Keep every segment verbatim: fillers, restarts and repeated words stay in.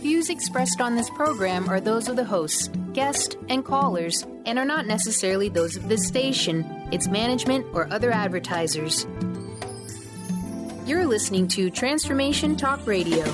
views expressed on this program are those of the hosts, guests, and callers, and are not necessarily those of this station, its management, or other advertisers. You're listening to Transformation Talk Radio.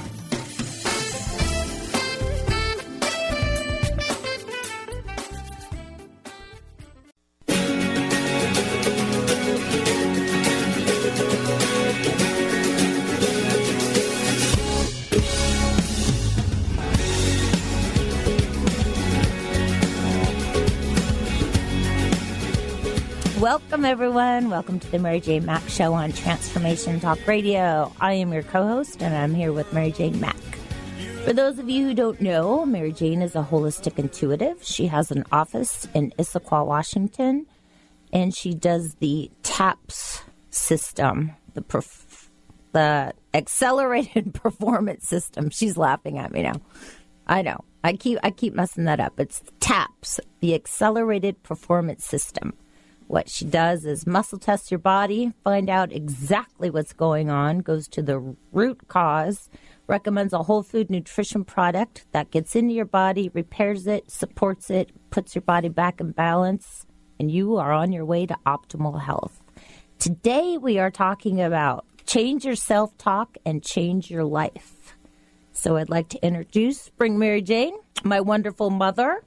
Welcome, everyone. Welcome to the Mary Jane Mack Show on Transformation Talk Radio. I am your co-host, and I'm here with Mary Jane Mack. For those of you who don't know, Mary Jane is a holistic intuitive. She has an office in Issaquah, Washington, and she does the TAPS system, the perf- the Accelerated Performance System. She's laughing at me now. I know. I keep I keep messing that up. It's TAPS, the Accelerated Performance System. What she does is muscle test your body, find out exactly what's going on, goes to the root cause, recommends a whole food nutrition product that gets into your body, repairs it, supports it, puts your body back in balance, and you are on your way to optimal health. Today we are talking about change your self-talk and change your life. So I'd like to introduce, bring Mary Jane, my wonderful mother,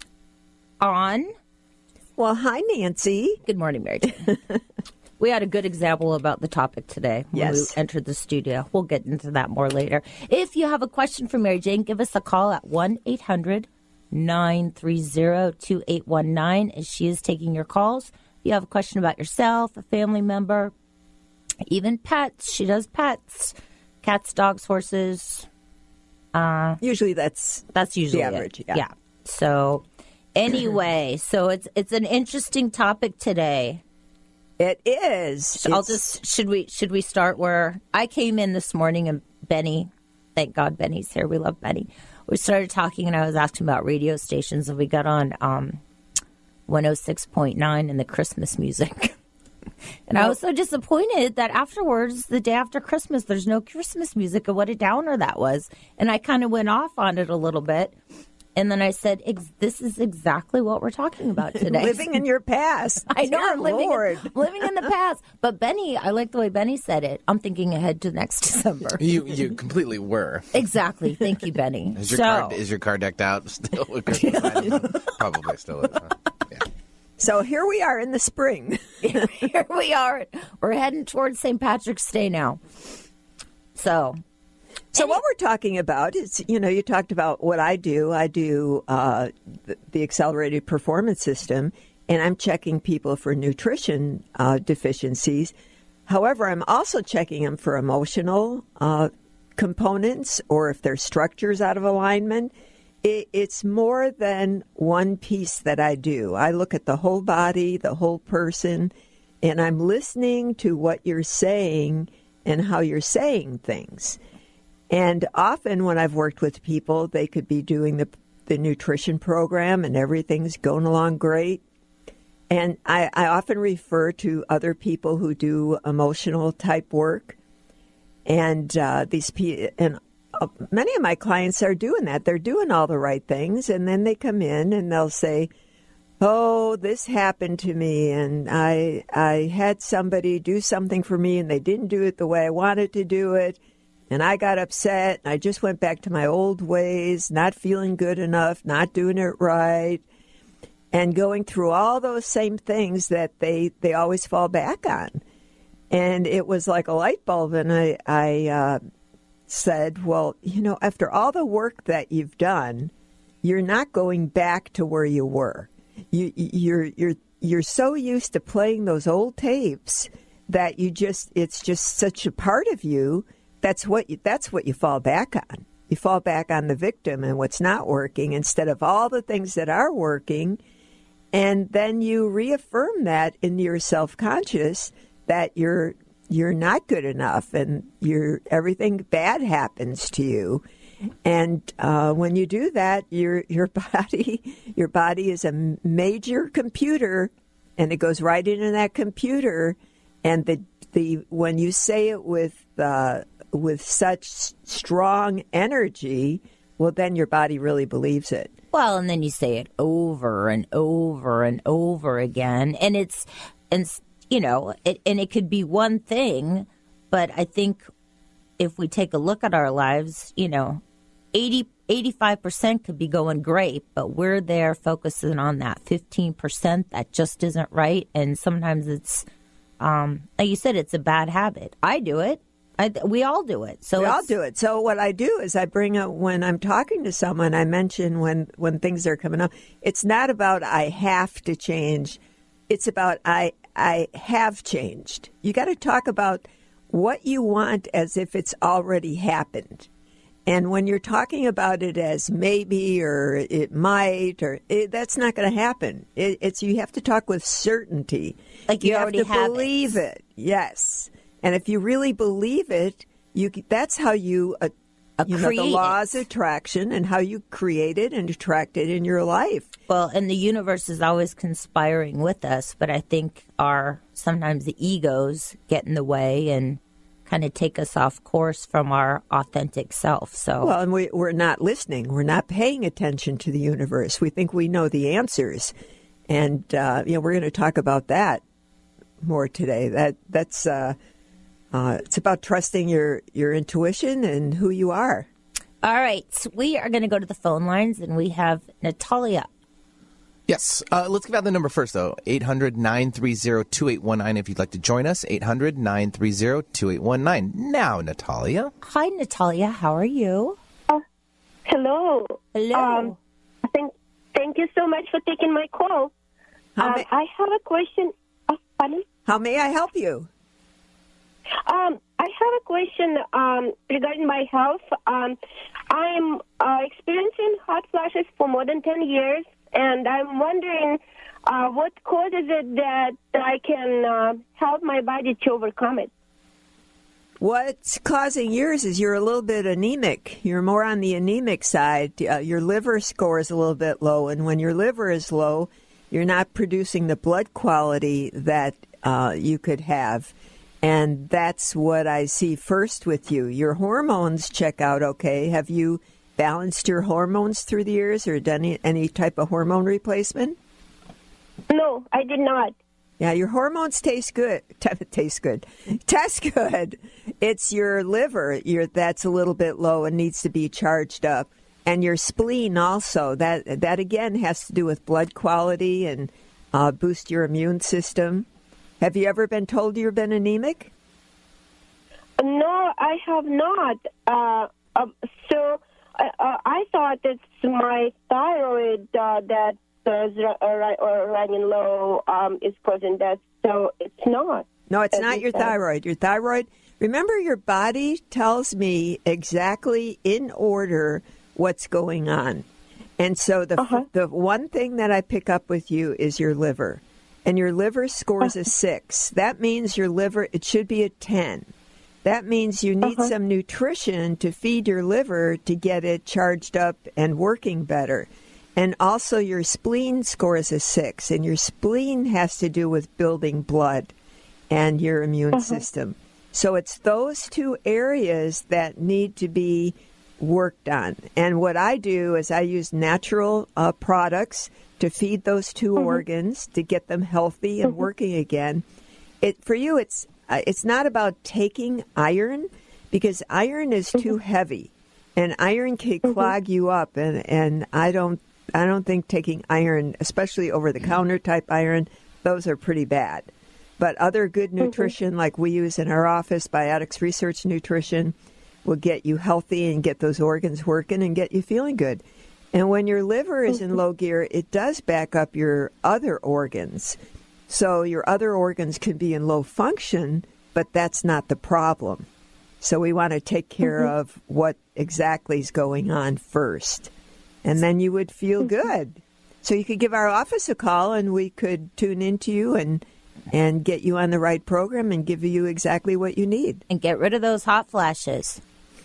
on... Well, hi, Nancy. Good morning, Mary Jane. We had a good example about the topic today when yes. we entered the studio. We'll get into that more later. If you have a question for Mary Jane, give us a call at one eight hundred nine three zero two eight one nine, as she is taking your calls. If you have a question about yourself, a family member, even pets. She does pets, cats, dogs, horses. Uh, usually that's that's usually the average. It. Yeah. yeah. So... Anyway, so it's it's an interesting topic today. It is. So I'll just should we should we start where I came in this morning and Benny, thank God Benny's here. We love Benny. We started talking and I was asking about radio stations and we got on um, one oh six point nine and the Christmas music. And well, I was so disappointed that afterwards, the day after Christmas, there's no Christmas music and what a downer that was. And I kind of went off on it a little bit. And then I said, Ex- this is exactly what we're talking about today. Living in your past. I know, Dear I'm living Lord. in, living in the past. But Benny, I like the way Benny said it. I'm thinking ahead to next December. You you completely were. Exactly. Thank you, Benny. Is your, so, car, is your car decked out still? Probably still is. Huh? Yeah. So here we are in the spring. Here we are. We're heading towards Saint Patrick's Day now. So... So what we're talking about is, you know, you talked about what I do. I do uh, the, the Accelerated Performance System, and I'm checking people for nutrition uh, deficiencies. However, I'm also checking them for emotional uh, components or if their structure's out of alignment. It, it's more than one piece that I do. I look at the whole body, the whole person, and I'm listening to what you're saying and how you're saying things. And often when I've worked with people, they could be doing the the nutrition program and everything's going along great. And I, I often refer to other people who do emotional type work. And uh, these pe- and uh, many of my clients are doing that. They're doing all the right things. And then they come in and they'll say, oh, this happened to me. And I I had somebody do something for me and they didn't do it the way I wanted to do it. And I got upset, and I just went back to my old ways, not feeling good enough, not doing it right, and going through all those same things that they, they always fall back on. And it was like a light bulb, and I, I uh, said, well, you know, after all the work that you've done, you're not going back to where you were. You, you're, you're, you're so used to playing those old tapes that you just, it's just such a part of you. That's what you, that's what you fall back on. You fall back on the victim and what's not working instead of all the things that are working. And then you reaffirm that in your self-conscious that you're you're not good enough and you're everything bad happens to you. And uh, when you do that, your your body your body is a major computer, and it goes right into that computer. And the the when you say it with uh, with such strong energy, well, then your body really believes it. Well, and then you say it over and over and over again. And it's, and you know, it, and it could be one thing, but I think if we take a look at our lives, you know, eighty, eighty-five percent could be going great, but we're there focusing on that fifteen percent that just isn't right. And sometimes it's, um, like you said, it's a bad habit. I do it. I, we all do it. So we it's, all do it. So what I do is I bring up, when I'm talking to someone, I mention when, when things are coming up, it's not about I have to change. It's about I I have changed. You got to talk about what you want as if it's already happened. And when you're talking about it as maybe or it might, or it, that's not going to happen. It, it's you have to talk with certainty. Like you, you already have to have believe it. it. Yes. And if you really believe it, you that's how you, uh, you know, the laws of attraction and how you create it and attract it in your life. Well, and the universe is always conspiring with us, but I think our sometimes the egos get in the way and kind of take us off course from our authentic self. So, well, and we, we're not listening. We're not paying attention to the universe. We think we know the answers, and uh, you know we're going to talk about that more today. That that's. Uh, Uh, it's about trusting your, your intuition and who you are. All right. So we are going to go to the phone lines, and we have Natalia. Yes. Uh, let's give out the number first, though. eight hundred, nine three zero, two eight one nine if you'd like to join us. eight hundred, nine three zero, two eight one nine. Now, Natalia. Hi, Natalia. How are you? Uh, hello. Hello. Um, thank, thank you so much for taking my call. Um, may- I have a question. Uh, pardon? How may I help you? Um, I have a question um, regarding my health. Um, I'm uh, experiencing hot flashes for more than ten years, and I'm wondering uh, what causes it that I can uh, help my body to overcome it. What's causing yours is you're a little bit anemic. You're more on the anemic side. Uh, your liver score is a little bit low, and when your liver is low, you're not producing the blood quality that uh, you could have. And that's what I see first with you. Your hormones check out okay. Have you balanced your hormones through the years or done any, any type of hormone replacement? No, I did not. Yeah, your hormones taste good. T- taste good. Test good. It's your liver your, that's a little bit low and needs to be charged up. And your spleen also. That, that again, has to do with blood quality and uh, boost your immune system. Have you ever been told you've been anemic? No, I have not. Uh, uh, so uh, uh, I thought it's my thyroid uh, that is running low um, is causing that. So it's not. No, it's not your thyroid. Your thyroid, remember, your body tells me exactly in order what's going on. And so the uh-huh. the one thing that I pick up with you is your liver. And your liver scores a six. That means your liver, it should be a ten. That means you need uh-huh. some nutrition to feed your liver to get it charged up and working better. And also your spleen scores a six. And your spleen has to do with building blood and your immune uh-huh. system. So it's those two areas that need to be worked on. And what I do is I use natural uh, products to feed those two mm-hmm. organs, to get them healthy and mm-hmm. working again. It for you, it's uh, it's not about taking iron, because iron is mm-hmm. too heavy, and iron can mm-hmm. clog you up. And, and I don't I don't think taking iron, especially over the counter type iron, those are pretty bad. But other good nutrition, mm-hmm. like we use in our office, Biotics Research Nutrition, will get you healthy and get those organs working and get you feeling good. And when your liver is in low gear, it does back up your other organs. So your other organs can be in low function, but that's not the problem. So we want to take care mm-hmm. of what exactly is going on first. And then you would feel good. So you could give our office a call, and we could tune into you and and get you on the right program and give you exactly what you need. And get rid of those hot flashes.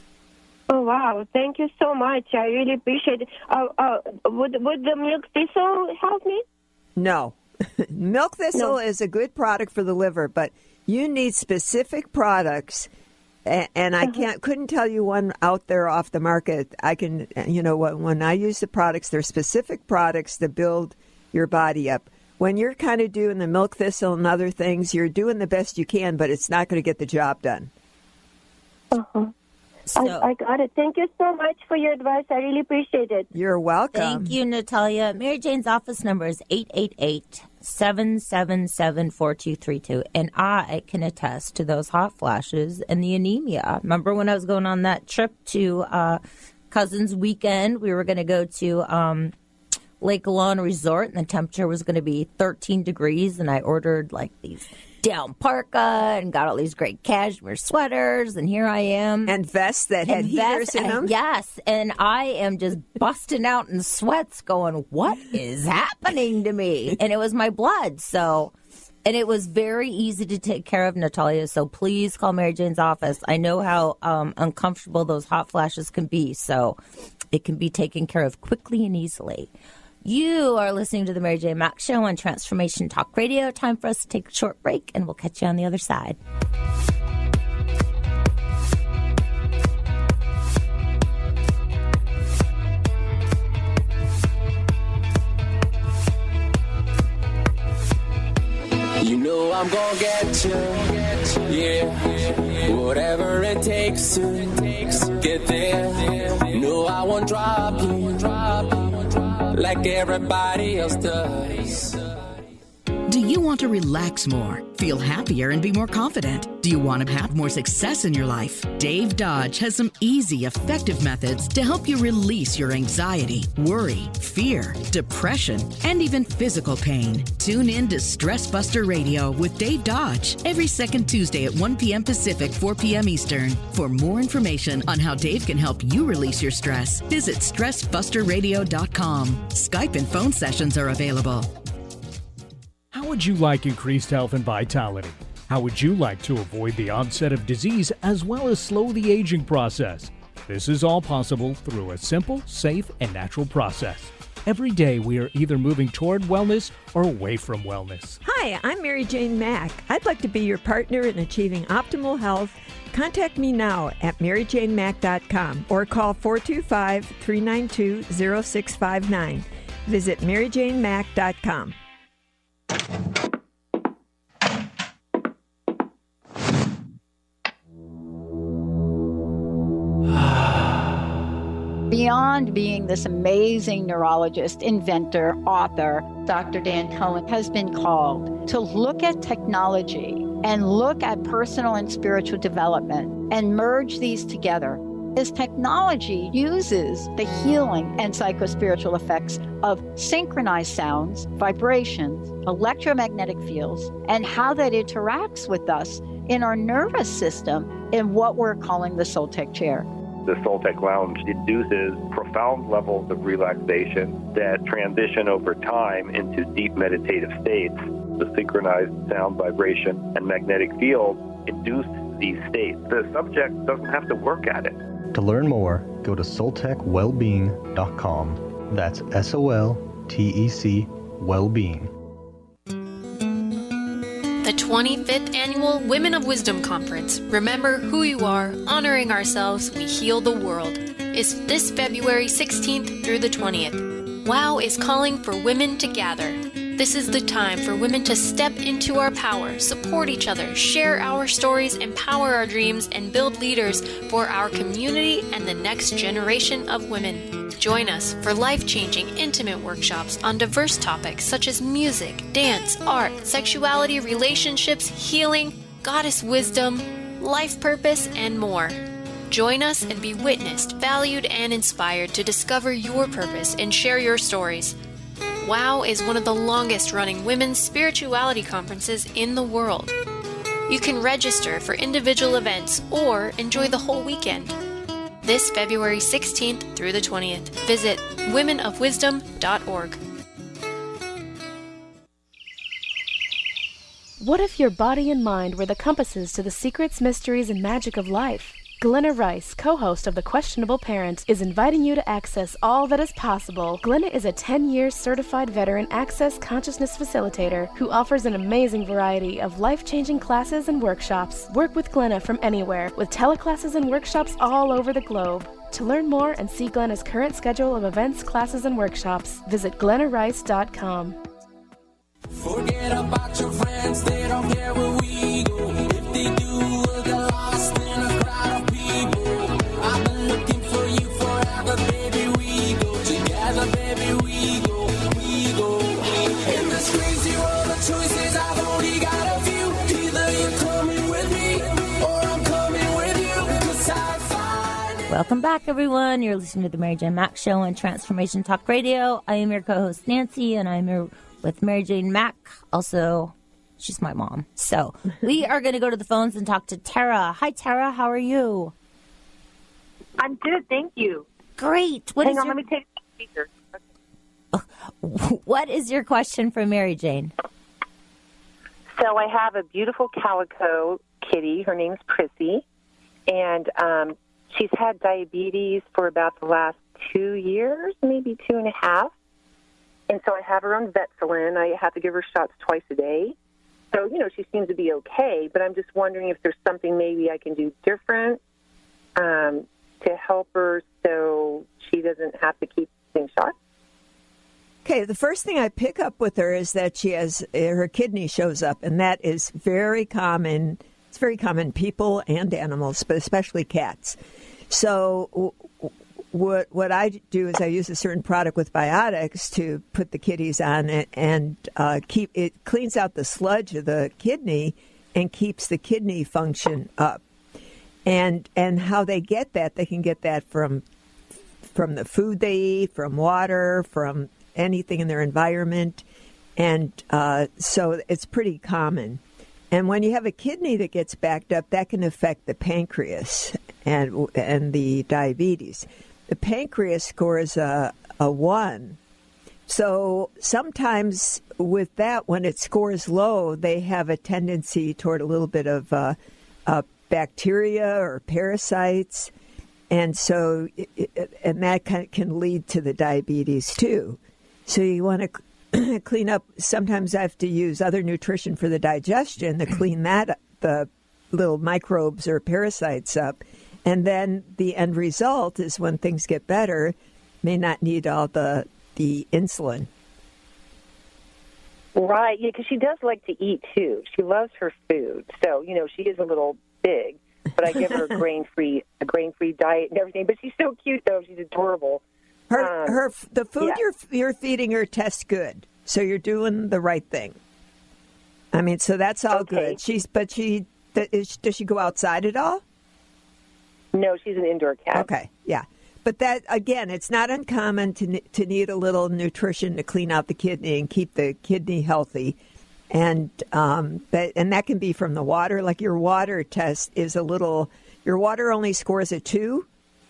Oh, wow. Thank you so much. I really appreciate it. Uh, uh, would, would the milk thistle help me? No. Milk thistle no. is a good product for the liver, but you need specific products And, and I can't couldn't tell you one out there off the market. I can, you know, when, when I use the products, they're specific products to build your body up. When you're kind of doing the milk thistle and other things, you're doing the best you can, but it's not going to get the job done. Uh-huh. So, I, I got it. Thank you so much for your advice. I really appreciate it. You're welcome. thank you, Natalia. Mary Jane's office number is eight eight eight, seven seven seven, four two three two, and I can attest to those hot flashes and the anemia. Remember when I was going on that trip to uh, Cousins Weekend? We were going to go to um, Lake Alon Resort, and the temperature was going to be thirteen degrees, and I ordered like these down parka and got all these great cashmere sweaters, and here I am. And vests that had And heaters vest- in them. Yes, and I am just busting out in sweats going, what is happening to me? And it was my blood, so... And it was very easy to take care of, Natalia, so please call Mary Jane's office. I know how um, uncomfortable those hot flashes can be, so it can be taken care of quickly and easily. You are listening to the Mary Jane Mack Show on Transformation Talk Radio. Time for us to take a short break, and we'll catch you on the other side. You know I'm gonna get you, yeah, whatever it takes to get there. No, I won't drop you, like everybody else does. Do you want to relax more, feel happier, and be more confident? Do you want to have more success in your life? Dave Dodge has some easy, effective methods to help you release your anxiety, worry, fear, depression, and even physical pain. Tune in to Stress Buster Radio with Dave Dodge every second Tuesday at one p.m. Pacific, four p.m. Eastern. For more information on how Dave can help you release your stress, visit stress buster radio dot com. Skype and phone sessions are available. How would you like increased health and vitality? How would you like to avoid the onset of disease as well as slow the aging process? This is all possible through a simple, safe, and natural process. Every day we are either moving toward wellness or away from wellness. Hi, I'm Mary Jane Mack. I'd like to be your partner in achieving optimal health. Contact me now at mary jane mack dot com or call four two five, three nine two, zero six five nine. Visit mary jane mack dot com. Beyond being this amazing neurologist, inventor, author, Doctor Dan Cohen has been called to look at technology and look at personal and spiritual development and merge these together. His technology uses the healing and psychospiritual effects of synchronized sounds, vibrations, electromagnetic fields, and how that interacts with us in our nervous system in what we're calling the Soltec chair. The Soltec Lounge induces profound levels of relaxation that transition over time into deep meditative states. The synchronized sound, vibration, and magnetic field induce these states. The subject doesn't have to work at it. To learn more, go to soltec wellbeing dot com. That's S O L T E C Wellbeing. The twenty-fifth Annual Women of Wisdom Conference, Remember Who You Are, Honoring Ourselves, We Heal the World, is this February sixteenth through the twentieth. WOW is calling for women to gather. This is the time for women to step into our power, support each other, share our stories, empower our dreams, and build leaders for our community and the next generation of women. Join us for life-changing, intimate workshops on diverse topics such as music, dance, art, sexuality, relationships, healing, goddess wisdom, life purpose, and more. Join us and be witnessed, valued, and inspired to discover your purpose and share your stories. WOW is one of the longest-running women's spirituality conferences in the world. You can register for individual events or enjoy the whole weekend. This February sixteenth through the twentieth. Visit women of wisdom dot org. What if your body and mind were the compasses to the secrets, mysteries, and magic of life? Glenna Rice, co-host of The Questionable Parent, is inviting you to access all that is possible. Glenna is a ten-year certified veteran access consciousness facilitator who offers an amazing variety of life-changing classes and workshops. Work with Glenna from anywhere, with teleclasses and workshops all over the globe. To learn more and see Glenna's current schedule of events, classes, and workshops, visit glenna rice dot com. Forget about your friends, they don't care where we go. If they do, we'll get lost in a crowd of people. I've been looking for you forever, baby, we go together, baby, we go, we go. In this crazy world of choices, I've only got a few. Either you're coming with me, or I'm coming with you, 'cause I find... Welcome back, everyone. You're listening to the Mary Jane Mack Show on Transformation Talk Radio. I am your co-host, Nancy, and I'm your with Mary Jane Mack. Also, she's my mom. So we are going to go to the phones and talk to Tara. Hi, Tara. How are you? I'm good, thank you. Great. What Hang is on, your... let me take the speaker. Okay. What is your question for Mary Jane? So I have a beautiful calico kitty. Her name's Prissy, and um, she's had diabetes for about the last two years, maybe two and a half. And so I have her on Vetselin. I have to give her shots twice a day. So, you know, she seems to be okay, but I'm just wondering if there's something maybe I can do different um, to help her so she doesn't have to keep getting shots. Okay, the first thing I pick up with her is that she has, her kidney shows up, and that is very common. It's very common in people and animals, but especially cats. So What what I do is I use a certain product with biotics to put the kitties on it, and uh, keep it cleans out the sludge of the kidney and keeps the kidney function up. And and how they get that, they can get that from from the food they eat, from water, from anything in their environment, and uh, so it's pretty common. And when you have a kidney that gets backed up, that can affect the pancreas and and the diabetes. The pancreas scores a, a one. So sometimes with that, when it scores low, they have a tendency toward a little bit of uh, uh, bacteria or parasites. And so, it, and that kind of can lead to the diabetes too. So you want to clean up. Sometimes I have to use other nutrition for the digestion to clean that, the little microbes or parasites up. And then the end result is when things get better, may not need all the the insulin. Right, yeah, because she does like to eat, too. She loves her food. So, you know, she is a little big, but I give her a grain-free a grain-free diet and everything. But she's so cute, though. She's adorable. Her, um, her The food yeah. you're, you're feeding her tastes good, so you're doing the right thing. I mean, so that's all okay. good. She's, But she, does she go outside at all? No, she's an indoor cat. Okay, yeah. But that, again, it's not uncommon to to need a little nutrition to clean out the kidney and keep the kidney healthy. And um, that, and that can be from the water. Like your water test is a little, your water only scores a two.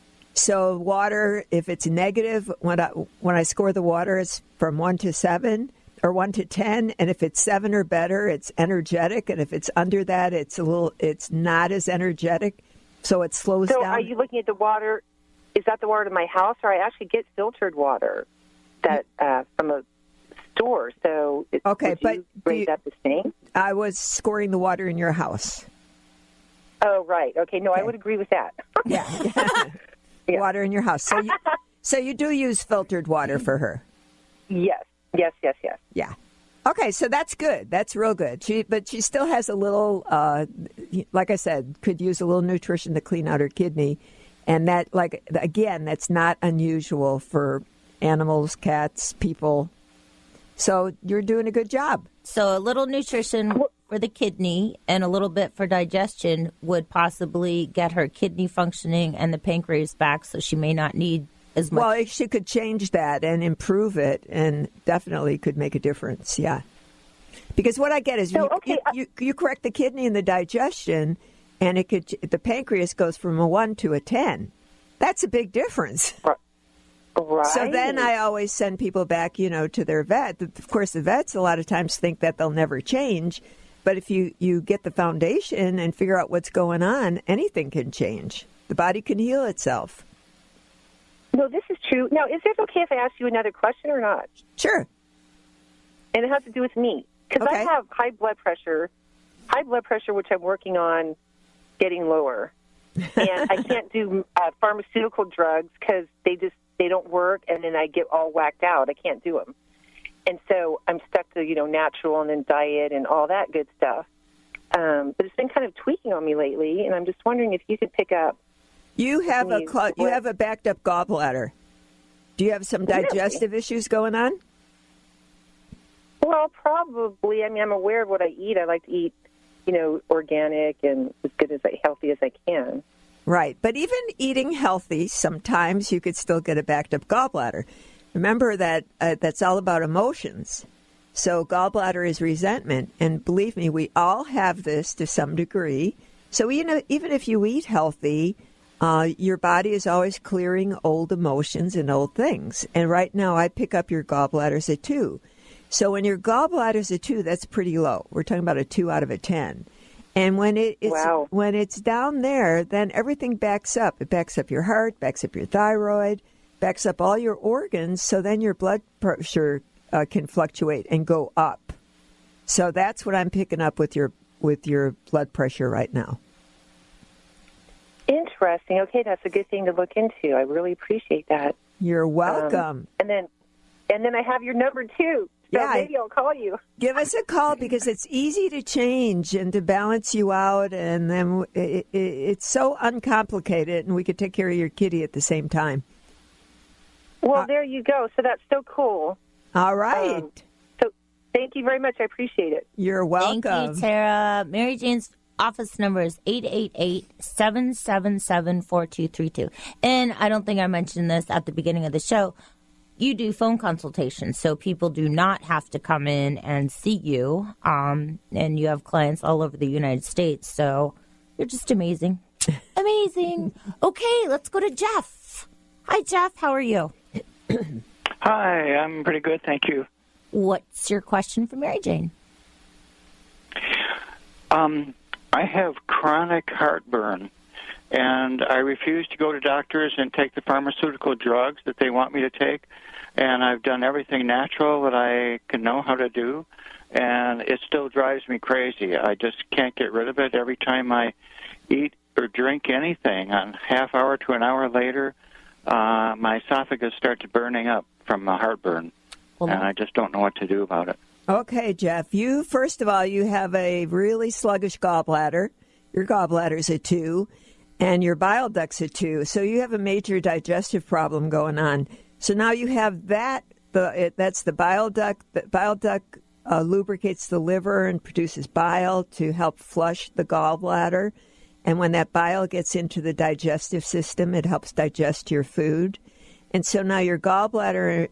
So water, if it's negative, when I, when I score the water, it's from one to seven or one to ten. And if it's seven or better, it's energetic. And if it's under that, it's a little, it's not as energetic. So it slows so down. So are you looking at the water? Is that the water to my house, or I actually get filtered water that uh, from a store? So it, okay, would but you rate you, that the same? I was scoring the water in your house. Oh, right. Okay, no, okay. I would agree with that. yeah. yeah, water in your house. So you, so you do use filtered water for her? Yes, yes, yes, yes. Yeah. Okay, so that's good. That's real good. She, but she still has a little, uh, like I said, could use a little nutrition to clean out her kidney. And that, like, again, that's not unusual for animals, cats, people. So you're doing a good job. So a little nutrition for the kidney and a little bit for digestion would possibly get her kidney functioning and the pancreas back, so she may not need as much. Well, she could change that and improve it, and definitely could make a difference, yeah. Because what I get is so, you, okay, you, you, you correct the kidney and the digestion, and it could the pancreas goes from a one to a ten. That's a big difference. Right. So then I always send people back, you know, to their vet. Of course, the vets a lot of times think that they'll never change. But if you, you get the foundation and figure out what's going on, anything can change. The body can heal itself. No, this is true. Now, is it okay if I ask you another question or not? Sure. And it has to do with me. Because Okay. I have high blood pressure, high blood pressure, which I'm working on getting lower. And I can't do uh, pharmaceutical drugs because they just, they don't work, and then I get all whacked out. I can't do them. And so I'm stuck to, you know, natural and then diet and all that good stuff. Um, but it's been kind of tweaking on me lately, and I'm just wondering if you could pick up. You have a me cl- you what- have a backed up gallbladder. Do you have some digestive Really? issues going on? Well, probably. I mean, I'm aware of what I eat. I like to eat, you know, organic and as good as I, healthy as I can. Right. But even eating healthy, sometimes you could still get a backed up gallbladder. Remember that uh, that's all about emotions. So gallbladder is resentment. And believe me, we all have this to some degree. So you know, even if you eat healthy, uh, your body is always clearing old emotions and old things. And right now I pick up your gallbladders at two. So when your gallbladder's a two, that's pretty low. We're talking about a two out of a ten. And when it, it's Wow. when it's down there, then everything backs up. It backs up your heart, backs up your thyroid, backs up all your organs. So then your blood pressure uh, can fluctuate and go up. So that's what I'm picking up with your with your blood pressure right now. Interesting. Okay, that's a good thing to look into. I really appreciate that. You're welcome. Um, and then, and then I have your number too. So Yeah, I- maybe I'll call you. Give us a call because it's easy to change and to balance you out, and then it, it, it's so uncomplicated, and we could take care of your kitty at the same time. Well, Uh, there you go. So that's so cool. All right. Um, so thank you very much. I appreciate it. You're welcome. Thank you, Tara. Mary Jane's office number is eight eight eight, seven seven seven, four two three two. And I don't think I mentioned this at the beginning of the show. You do phone consultations, so people do not have to come in and see you. Um, and you have clients all over the United States, so you're just amazing. Amazing. Okay, let's go to Jeff. Hi, Jeff. How are you? Hi, I'm pretty good, thank you. What's your question for Mary Jane? Um, I have chronic heartburn, and I refuse to go to doctors and take the pharmaceutical drugs that they want me to take. And I've done everything natural that I can know how to do, and it still drives me crazy. I just can't get rid of it. Every time I eat or drink anything, a half hour to an hour later, uh, my esophagus starts burning up from the heartburn, Well, and I just don't know what to do about it. Okay, Jeff. You, first of all, you have a really sluggish gallbladder. Your gallbladder's a two, and your bile duct's a two. So you have a major digestive problem going on. So now you have that. The it, that's the bile duct. The bile duct uh, lubricates the liver and produces bile to help flush the gallbladder. And when that bile gets into the digestive system, it helps digest your food. And so now your gallbladder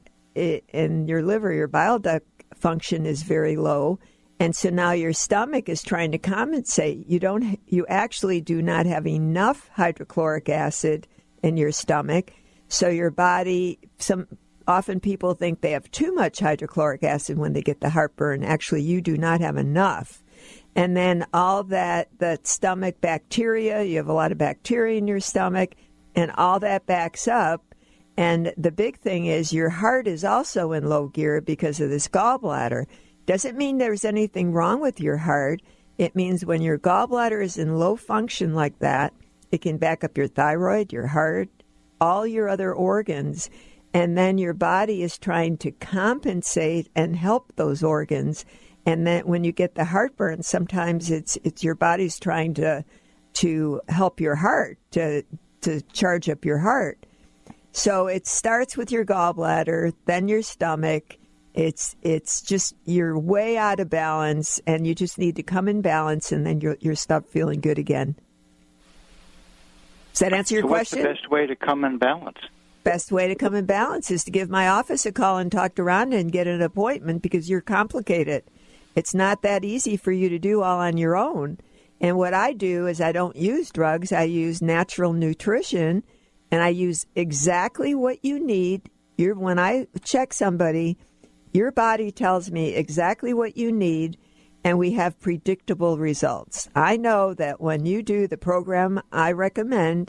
and your liver, your bile duct function is very low. And so now your stomach is trying to compensate. You don't. You actually do not have enough hydrochloric acid in your stomach. So your body, some often people think they have too much hydrochloric acid when they get the heartburn. Actually, you do not have enough. And then all that, that stomach bacteria, you have a lot of bacteria in your stomach, and all that backs up. And the big thing is your heart is also in low gear because of this gallbladder. Doesn't mean there's anything wrong with your heart. It means when your gallbladder is in low function like that, it can back up your thyroid, your heart, all your other organs, and then your body is trying to compensate and help those organs. And then when you get the heartburn, sometimes it's it's your body's trying to to help your heart, to to charge up your heart. So it starts with your gallbladder, then your stomach. It's it's just you're way out of balance, and you just need to come in balance, and then you'll you'll start feeling good again. Does that answer your so question? What's the best way to come in balance? Best way to come in balance is to give my office a call and talk to Rhonda and get an appointment because you're complicated. It's not that easy for you to do all on your own. And what I do is I don't use drugs. I use natural nutrition, and I use exactly what you need. You're, when I check somebody, your body tells me exactly what you need, and we have predictable results. I know that when you do the program I recommend,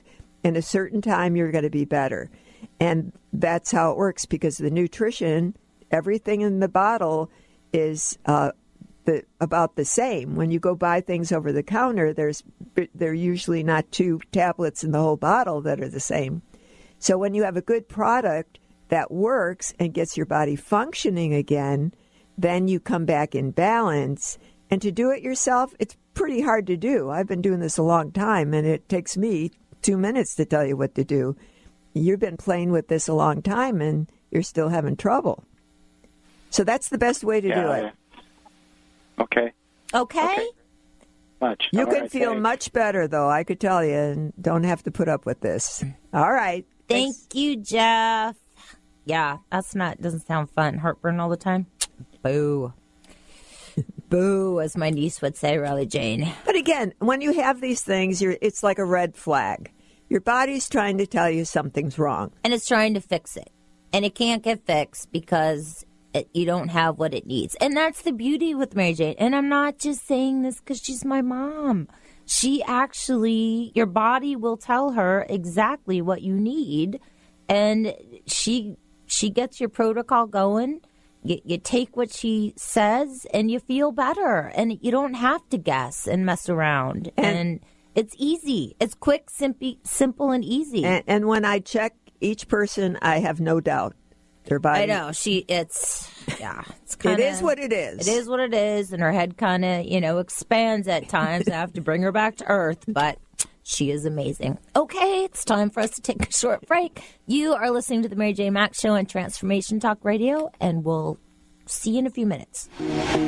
in a certain time, you're going to be better. And that's how it works, because the nutrition, everything in the bottle is uh, the, about the same. When you go buy things over the counter, there's there are usually not two tablets in the whole bottle that are the same. So when you have a good product that works and gets your body functioning again, then you come back in balance. And to do it yourself, it's pretty hard to do. I've been doing this a long time, and it takes me two minutes to tell you what to do. You've been playing with this a long time, and you're still having trouble. So that's the best way to yeah, do it. Yeah. Okay. Okay. okay. Much. You All can right, feel thanks. much better, though, I could tell you, and don't have to put up with this. All right. Thank Thanks. you, Jeff. Yeah, that's not, doesn't sound fun. Heartburn all the time. Boo. Boo, as my niece would say, Riley Jane. But again, when you have these things, you're, it's like a red flag. Your body's trying to tell you something's wrong. And it's trying to fix it. And it can't get fixed because it, you don't have what it needs. And that's the beauty with Mary Jane. And I'm not just saying this because she's my mom. She actually, your body will tell her exactly what you need. And she she gets your protocol going. You, you take what she says and you feel better. And you don't have to guess and mess around. And, and it's easy. It's quick, simple, simple and easy. And, and when I check each person, I have no doubt their body. I know. She, it's, yeah. It's kinda, it is what it is. It is what it is. And her head kind of, you know, expands at times. I have to bring her back to earth. But she is amazing. Okay, it's time for us to take a short break. You are listening to the Mary J. Mack Show on Transformation Talk Radio, and we'll see you in a few minutes. We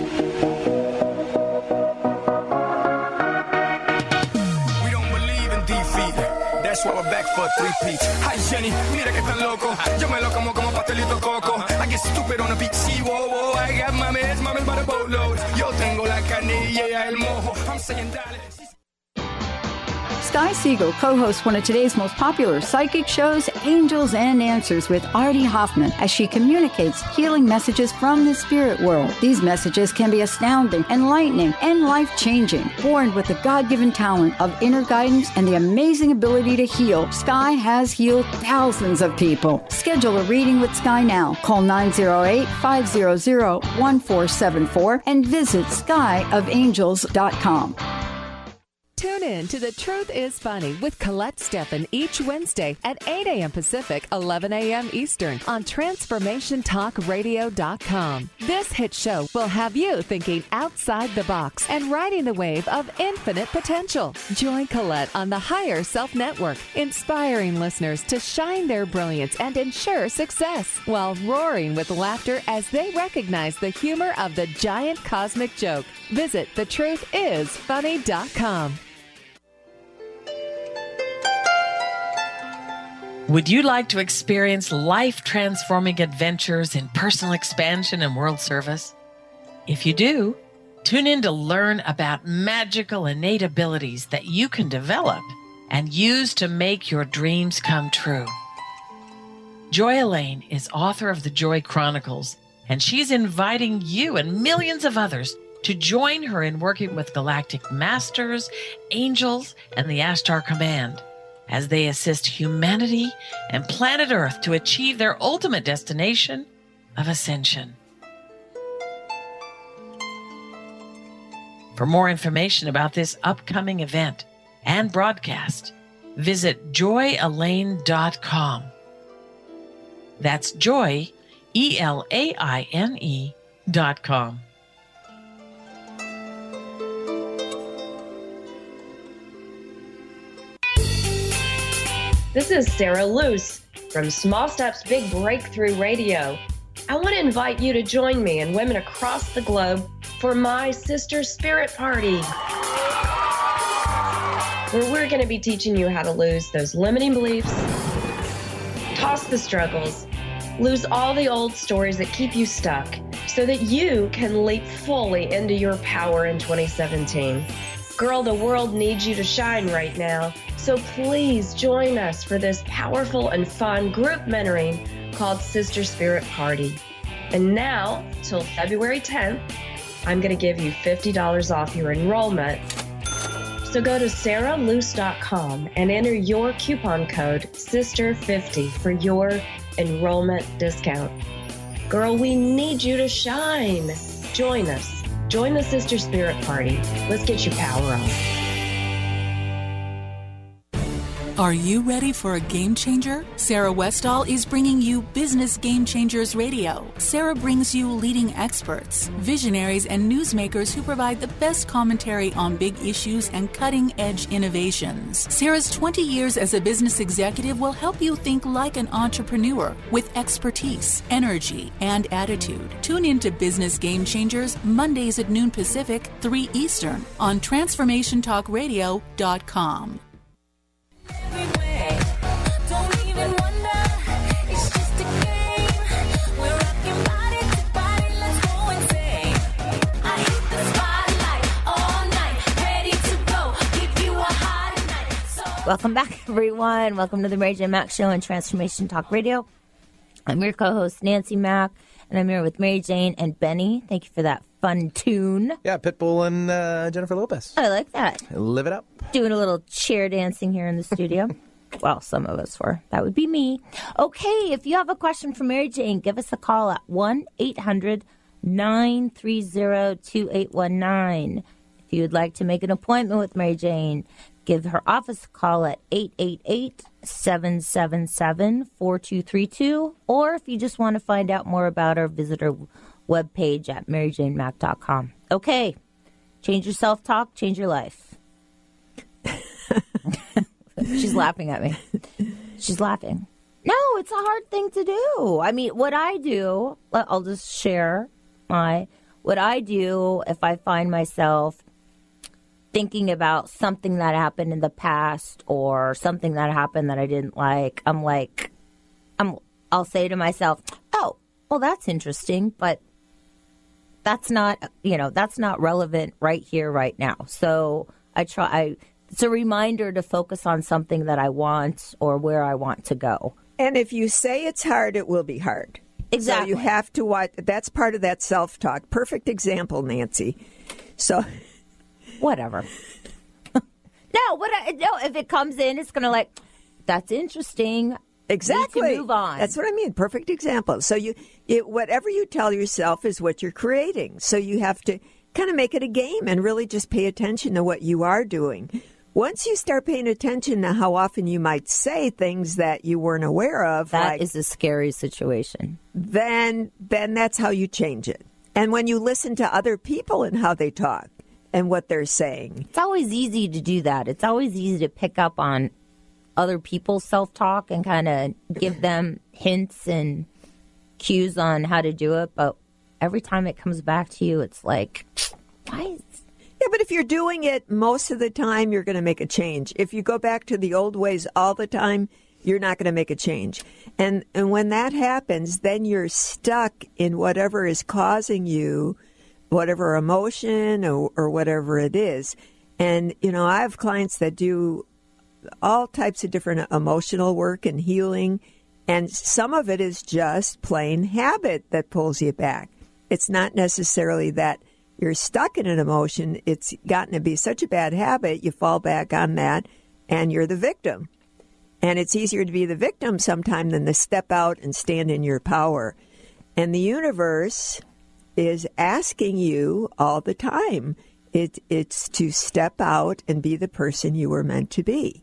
don't believe in defeat. That's why we're back for a three-peat. Hi, Jenny, mira que tan loco. Yo me lo como como pastelito coco. I get stupid on a beat. See, whoa, whoa. I got mames, mames by the boatload. Yo tengo la canilla, el mojo. I'm saying dale. Sky Siegel co-hosts one of today's most popular psychic shows, Angels and Answers, with Artie Hoffman, as she communicates healing messages from the spirit world. These messages can be astounding, enlightening, and life-changing. Born with the God-given talent of inner guidance and the amazing ability to heal, Sky has healed thousands of people. Schedule a reading with Sky now. Call nine oh eight, five hundred, one four seven four and visit sky of angels dot com. Tune in to The Truth is Funny with Colette Steffen each Wednesday at eight a.m. Pacific, eleven a.m. Eastern on transformation talk radio dot com. This hit show will have you thinking outside the box and riding the wave of infinite potential. Join Colette on the Higher Self Network, inspiring listeners to shine their brilliance and ensure success while roaring with laughter as they recognize the humor of the giant cosmic joke. Visit the truth is funny dot com. Would you like to experience life-transforming adventures in personal expansion and world service? If you do, tune in to learn about magical innate abilities that you can develop and use to make your dreams come true. Joy Elaine is author of the Joy Chronicles, and she's inviting you and millions of others to join her in working with galactic masters, angels, and the Ashtar Command as they assist humanity and planet Earth to achieve their ultimate destination of ascension. For more information about this upcoming event and broadcast, visit joy elaine dot com. That's Joy, E L A I N E dot com. This is Sarah Luce from Small Steps Big Breakthrough Radio. I want to invite you to join me and women across the globe for my Sister Spirit Party, where we're going to be teaching you how to lose those limiting beliefs, toss the struggles, lose all the old stories that keep you stuck, so that you can leap fully into your power in twenty seventeen. Girl, the world needs you to shine right now. So please join us for this powerful and fun group mentoring called Sister Spirit Party. And now, till February tenth, I'm going to give you fifty dollars off your enrollment. So go to sarah luce dot com and enter your coupon code sister fifty for your enrollment discount. Girl, we need you to shine. Join us. Join the Sister Spirit Party. Let's get your power on. Are you ready for a game changer? Sarah Westall is bringing you Business Game Changers Radio. Sarah brings you leading experts, visionaries, and newsmakers who provide the best commentary on big issues and cutting-edge innovations. Sarah's twenty years as a business executive will help you think like an entrepreneur with expertise, energy, and attitude. Tune in to Business Game Changers Mondays at noon Pacific, three Eastern on transformation talk radio dot com. Welcome back, everyone. Welcome to the Mary Jane Mack Show on Transformation Talk Radio. I'm your co-host, Nancy Mack, and I'm here with Mary Jane and Benny. Thank you for that fun tune. Yeah, Pitbull and uh, Jennifer Lopez. I like that. Live it up. Doing a little chair dancing here in the studio. Well, some of us were. That would be me. Okay, if you have a question for Mary Jane, give us a call at one eight hundred nine three zero two eight one nine. If you would like to make an appointment with Mary Jane, give her office a call at eight eight eight, seven seven seven, four two three two. Or if you just want to find out more about her, visit her webpage at mary jane mack dot com. Okay, change your self-talk, change your life. She's laughing at me. She's laughing. No, it's a hard thing to do. I mean, what I do, I'll just share my, what I do if I find myself thinking about something that happened in the past or something that happened that I didn't like, I'm like, I'm, I'll say to myself, oh, well, that's interesting, but that's not, you know, that's not relevant right here, right now. So I try, I, it's a reminder to focus on something that I want or where I want to go. And if you say it's hard, it will be hard. Exactly. So you have to watch. That's part of that self-talk. Perfect example, Nancy. So, whatever. no, what? I, no, if it comes in, it's going to like, that's interesting. Exactly. Need to move on. That's what I mean. Perfect example. So you, it, whatever you tell yourself is what you're creating. So you have to kind of make it a game and really just pay attention to what you are doing. Once you start paying attention to how often you might say things that you weren't aware of, that like, is a scary situation. Then, then that's how you change it. And when you listen to other people and how they talk and what they're saying, it's always easy to do that. It's always easy to pick up on other people's self-talk and kind of give them hints and cues on how to do it. But every time it comes back to you, it's like, why is Yeah, but if you're doing it most of the time, you're going to make a change. If you go back to the old ways all the time, you're not going to make a change. And and when that happens, then you're stuck in whatever is causing you, whatever emotion or, or whatever it is. And, you know, I have clients that do all types of different emotional work and healing. And some of it is just plain habit that pulls you back. It's not necessarily that you're stuck in an emotion. It's gotten to be such a bad habit, you fall back on that, and you're the victim. And it's easier to be the victim sometime than to step out and stand in your power. And the universe is asking you all the time. It, it's to step out and be the person you were meant to be.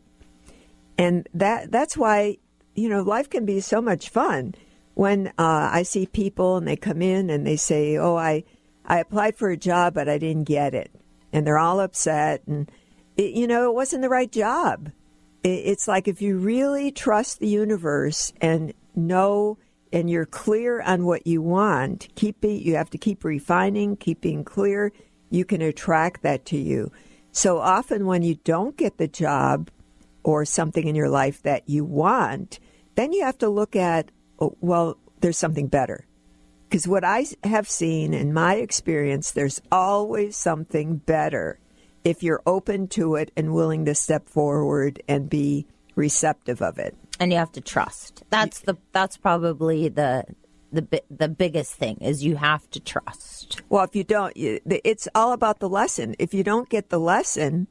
And that that's why, you know, life can be so much fun. When uh, I see people and they come in and they say, oh, I... I applied for a job, but I didn't get it. And they're all upset. And, it, you know, it wasn't the right job. It, it's like if you really trust the universe and know and you're clear on what you want, keep be, you have to keep refining, keep being clear, you can attract that to you. So often when you don't get the job or something in your life that you want, then you have to look at, oh, well, there's something better. Because what I have seen in my experience, there's always something better if you're open to it and willing to step forward and be receptive of it. And you have to trust. That's the that's probably the the the biggest thing is you have to trust. Well, if you don't, it's all about the lesson. If you don't get the lesson,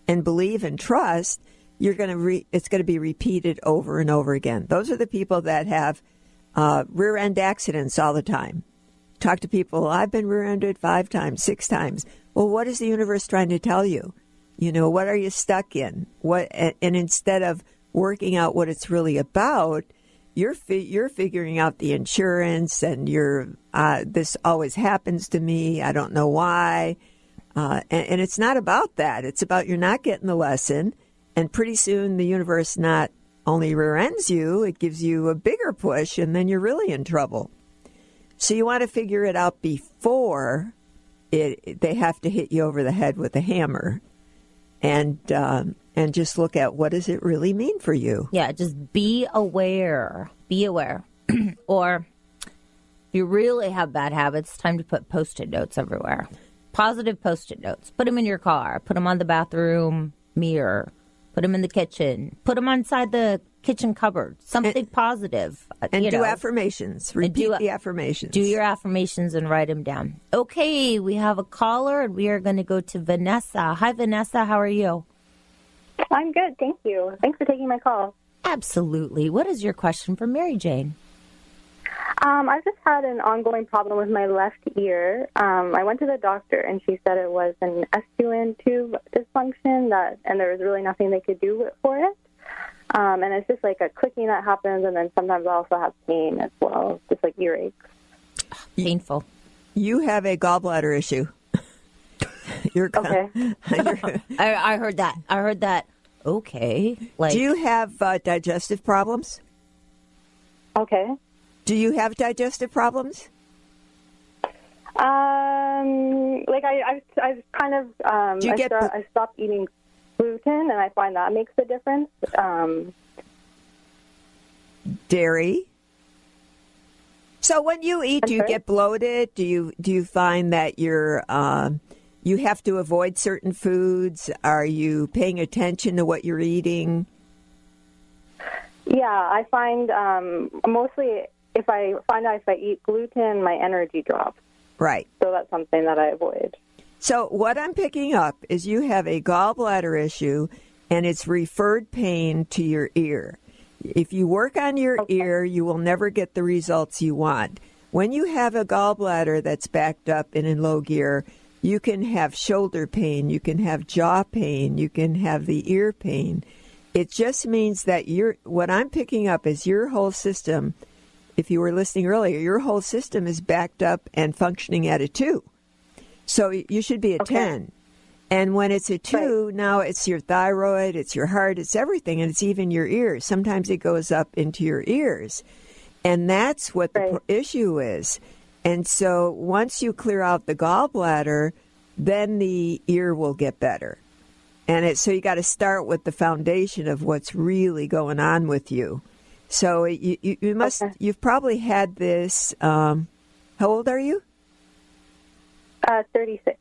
and believe and trust, you're going to re- it's going to be repeated over and over again. Those are the people that have uh, rear end accidents all the time. Talk to people, I've been rear-ended five times, six times. Well, what is the universe trying to tell you? You know, what are you stuck in? What? And, and instead of working out what it's really about, you're fi- you're figuring out the insurance, and you're uh, this always happens to me. I don't know why. Uh, and, and it's not about that. It's about you're not getting the lesson, and pretty soon the universe not only rear-ends you, it gives you a bigger push, and then you're really in trouble. So you want to figure it out before it, they have to hit you over the head with a hammer, and um, and just look at what does it really mean for you. Yeah, just be aware. Be aware. Or if you really have bad habits, it's time to put Post-it notes everywhere. Positive Post-it notes. Put them in your car. Put them on the bathroom mirror. Put them in the kitchen. Put them inside the kitchen cupboard. Something and, positive. And you do know. affirmations. Repeat do, the affirmations. Do your affirmations and write them down. Okay, we have a caller, and we are going to go to Vanessa. Hi, Vanessa. How are you? I'm good. Thank you. Thanks for taking my call. Absolutely. What is your question for Mary Jane? Um, I've just had an ongoing problem with my left ear. Um, I went to the doctor, and she said it was an S two N tube dysfunction, that, and there was really nothing they could do for it. Um, and it's just like a clicking that happens, and then sometimes I also have pain as well, just like earaches. Painful. You have a gallbladder issue. You're okay. you're, I, I heard that. I heard that. Okay. Like, do you have uh, digestive problems? Okay. Do you have digestive problems? Um, like I, I've, I've kind of, um, do you I, get start, I stopped eating gluten, and I find that makes a difference. Um, Dairy. So when you eat, I'm do you sorry? get bloated? Do you do you find that you're um, you have to avoid certain foods? Are you paying attention to what you're eating? Yeah, I find um, mostly if I find out if I eat gluten, my energy drops. Right. So that's something that I avoid. So what I'm picking up is you have a gallbladder issue, and it's referred pain to your ear. If you work on your okay. ear, you will never get the results you want. When you have a gallbladder that's backed up and in low gear, you can have shoulder pain, you can have jaw pain, you can have the ear pain. It just means that you're, what I'm picking up is your whole system, if you were listening earlier, your whole system is backed up and functioning at a two. So you should be a okay. ten. And when it's a two, right. now it's your thyroid, it's your heart, it's everything, and it's even your ears. Sometimes it goes up into your ears. And that's what right. the issue is. And so once you clear out the gallbladder, then the ear will get better. And it, so you got to start with the foundation of what's really going on with you. So you, you, you must, okay. you've probably had this, um, how old are you? Uh, thirty-six.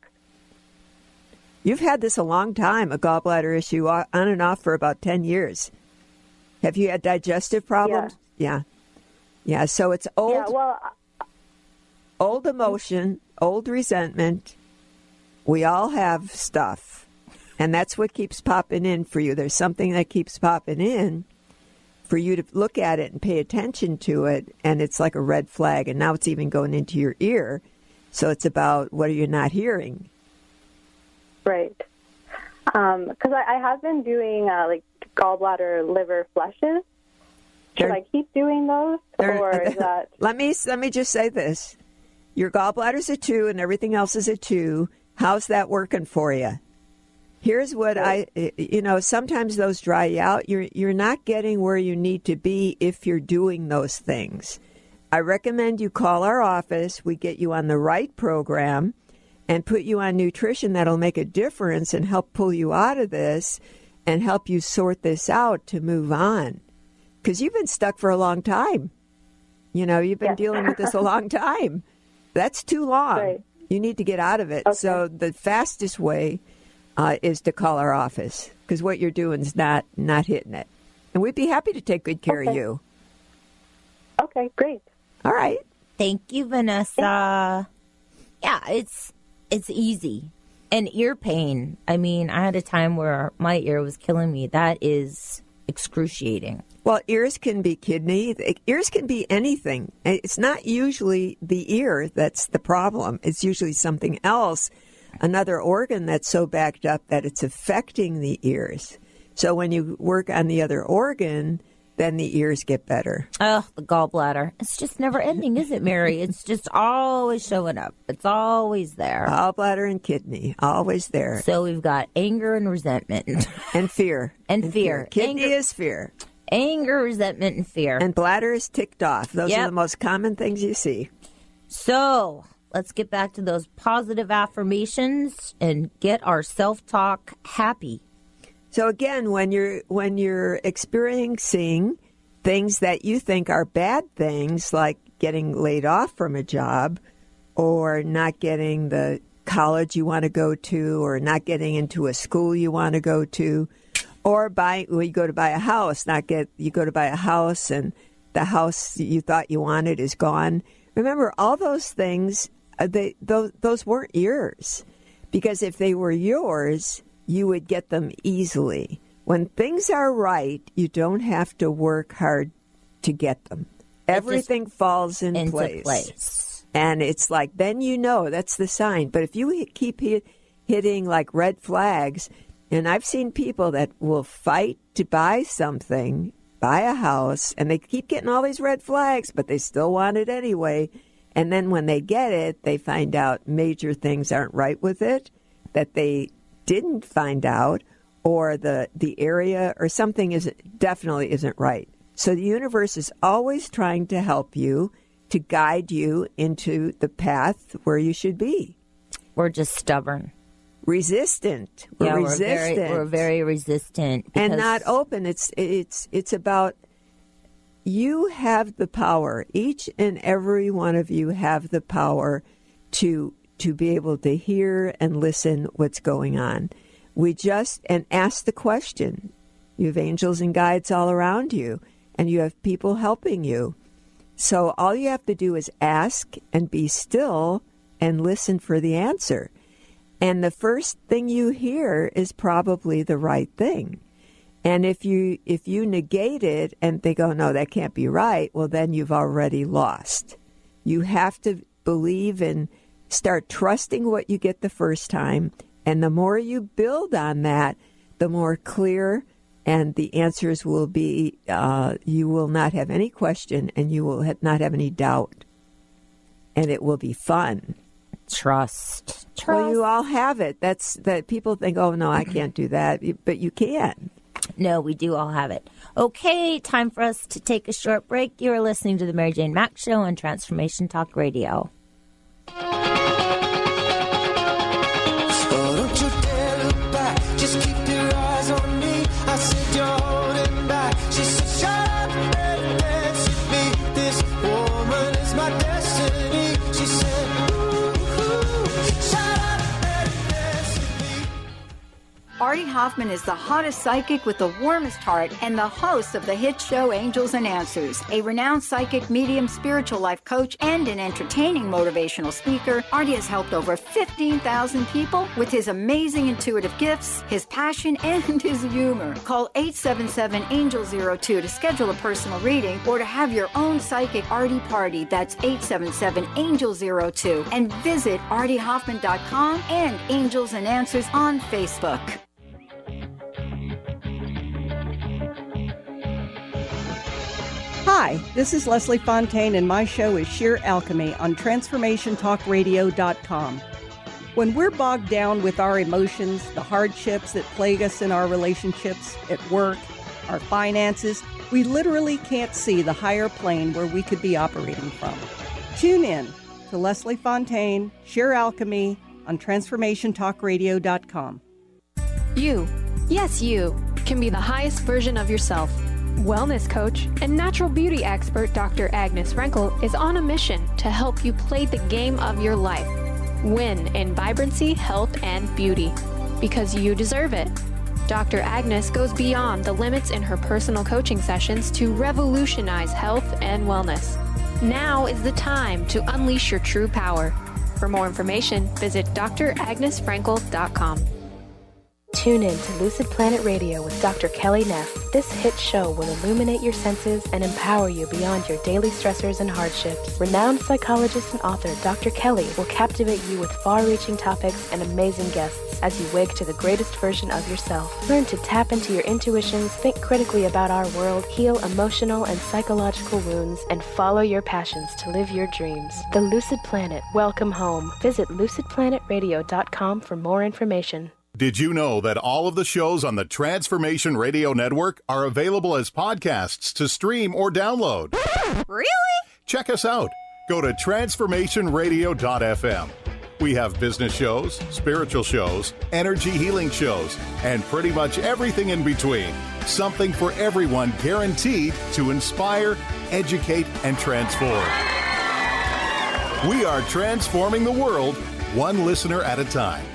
You've had this a long time, a gallbladder issue, on and off for about ten years. Have you had digestive problems? Yeah. Yeah, yeah so it's old, yeah, well, old emotion, old resentment. We all have stuff, and that's what keeps popping in for you. There's something that keeps popping in for you to look at it and pay attention to it, and it's like a red flag, and now it's even going into your ear. So it's about what are you not hearing? Right. Because um, I, I have been doing uh, like gallbladder liver flushes. Should I keep doing those, or is that? Let me let me just say this: your gallbladder's a two, and everything else is a two. How's that working for you? Here's what I, you know, sometimes those dry you out. You're you're not getting where you need to be if you're doing those things. I recommend you call our office. We get you on the right program and put you on nutrition that'll make a difference and help pull you out of this and help you sort this out to move on. Because you've been stuck for a long time. You know, you've been yes. dealing with this a long time. That's too long. Right. You need to get out of it. Okay. So the fastest way uh, is to call our office, because what you're doing is not, not hitting it. And we'd be happy to take good care okay. of you. Okay, great. All right. Thank you, Vanessa. Yeah, it's it's easy. And ear pain. I mean, I had a time where my ear was killing me. That is excruciating. Well, ears can be kidney. Ears can be anything. It's not usually the ear that's the problem. It's usually something else, another organ that's so backed up that it's affecting the ears. So when you work on the other organ, then the ears get better. Oh, the gallbladder. It's just never ending, is it, Mary? It's just always showing up. It's always there. Gallbladder and kidney, always there. So we've got anger and resentment. And fear. And, and fear. fear. Kidney anger, is fear. Anger, resentment, and fear. And bladder is ticked off. Those yep. are the most common things you see. So let's get back to those positive affirmations and get our self-talk happy. So again, when you're when you're experiencing things that you think are bad things, like getting laid off from a job, or not getting the college you want to go to, or not getting into a school you want to go to, or buy well, you go to buy a house, not get you go to buy a house and the house you thought you wanted is gone. Remember, all those things, they those those weren't yours, because if they were yours, you would get them easily. When things are right, you don't have to work hard to get them. Everything falls in into place. place. And it's like, then you know, that's the sign. But if you hit, keep hit, hitting like red flags, and I've seen people that will fight to buy something, buy a house, and they keep getting all these red flags, but they still want it anyway. And then when they get it, they find out major things aren't right with it, that they didn't find out, or the the area or something is definitely isn't right. So the universe is always trying to help you, to guide you into the path where you should be. We're just stubborn, resistant. We're yeah, resistant. We're very, we're very resistant and not open. It's it's it's about you have the power. Each and every one of you have the power to. to be able to hear and listen what's going on. We just, and ask the question. You have angels and guides all around you, and you have people helping you. So all you have to do is ask and be still and listen for the answer. And the first thing you hear is probably the right thing. And if you if you negate it and they go, no, that can't be right, well, then you've already lost. You have to believe in start trusting what you get the first time, and the more you build on that, the more clear and the answers will be. Uh, you will not have any question, and you will ha- not have any doubt, and it will be fun. Trust. Trust. Well, you all have it. That's that. People think, oh no, I can't do that, but you can. No, we do all have it. Okay, time for us to take a short break. You are listening to the Mary Jane Mack Show on Transformation Talk Radio. Artie Hoffman is the hottest psychic with the warmest heart and the host of the hit show Angels and Answers. A renowned psychic, medium, spiritual life coach, and an entertaining motivational speaker, Artie has helped over fifteen thousand people with his amazing intuitive gifts, his passion, and his humor. Call eight seven seven, angel zero two to schedule a personal reading or to have your own psychic Artie party. That's eight seven seven, angel zero two. And visit artie hoffman dot com and Angels and Answers on Facebook. Hi, this is Leslie Fontaine, and my show is Sheer Alchemy on transformation talk radio dot com. When we're bogged down with our emotions, the hardships that plague us in our relationships, at work, our finances, we literally can't see the higher plane where we could be operating from. Tune in to Leslie Fontaine, Sheer Alchemy on transformation talk radio dot com. You, yes you, can be the highest version of yourself. Wellness coach and natural beauty expert Doctor Agnes Renkel is on a mission to help you play the game of your life. Win in vibrancy, health, and beauty. Because you deserve it. Doctor Agnes goes beyond the limits in her personal coaching sessions to revolutionize health and wellness. Now is the time to unleash your true power. For more information, visit d r agnes frankel dot com. Tune in to Lucid Planet Radio with Doctor Kelly Neff. This hit show will illuminate your senses and empower you beyond your daily stressors and hardships. Renowned psychologist and author Doctor Kelly will captivate you with far-reaching topics and amazing guests as you wake to the greatest version of yourself. Learn to tap into your intuitions, think critically about our world, heal emotional and psychological wounds, and follow your passions to live your dreams. The Lucid Planet. Welcome home. Visit lucid planet radio dot com for more information. Did you know that all of the shows on the Transformation Radio Network are available as podcasts to stream or download? Really? Check us out. Go to transformation radio dot f m. We have business shows, spiritual shows, energy healing shows, and pretty much everything in between. Something for everyone, guaranteed to inspire, educate, and transform. We are transforming the world, one listener at a time.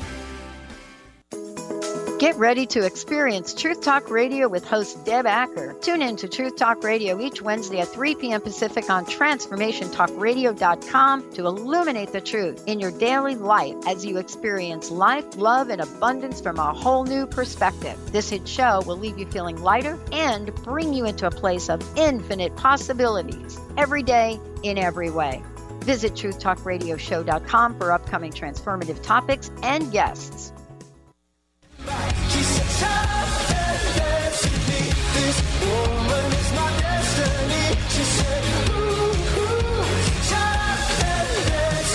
Get ready to experience Truth Talk Radio with host Deb Acker. Tune in to Truth Talk Radio each Wednesday at three p.m. Pacific on transformation talk radio dot com to illuminate the truth in your daily life as you experience life, love, and abundance from a whole new perspective. This hit show will leave you feeling lighter and bring you into a place of infinite possibilities every day in every way. Visit truth talk radio show dot com for upcoming transformative topics and guests. She said, "Child, dance with me. This woman is my destiny." She said, "Ooh, ooh, child, dance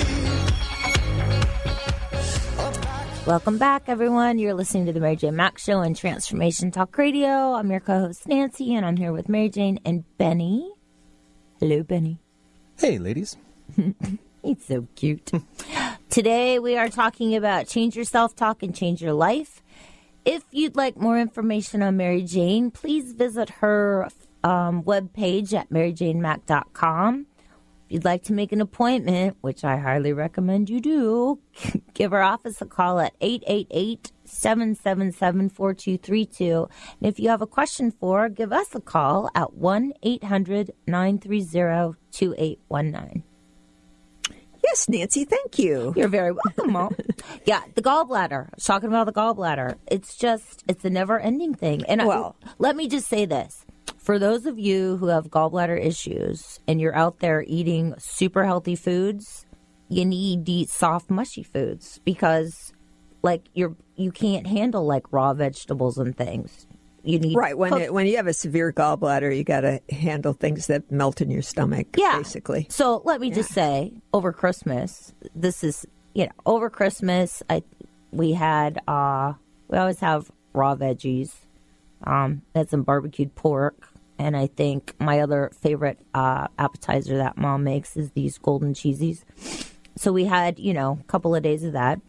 with me." Welcome back, everyone. You're listening to the Mary Jane Mack Show on Transformation Talk Radio. I'm your co-host, Nancy, and I'm here with Mary Jane and Benny. Hello, Benny. Hey, ladies. He's so cute. Today, we are talking about change your self-talk and change your life. If you'd like more information on Mary Jane, please visit her um, webpage at mary jane mack dot com. If you'd like to make an appointment, which I highly recommend you do, give her office a call at eight eight eight, seven seven seven, four two three two. And if you have a question for her, give us a call at one eight hundred, nine three zero, two eight one nine. Yes, Nancy, thank you. You're very welcome, Mom. Yeah, the gallbladder. I was talking about the gallbladder. It's just, it's a never-ending thing. And well, I, let me just say this. For those of you who have gallbladder issues and you're out there eating super healthy foods, you need to eat soft, mushy foods because, like, you're you can't handle, like, raw vegetables and things. You need right when it, when you have a severe gallbladder, you got to handle things that melt in your stomach. Yeah. Basically. So let me yeah. just say, over Christmas, this is you know over Christmas, I we had uh, we always have raw veggies, um, had some barbecued pork, and I think my other favorite uh, appetizer that Mom makes is these golden cheesies. So we had you know a couple of days of that,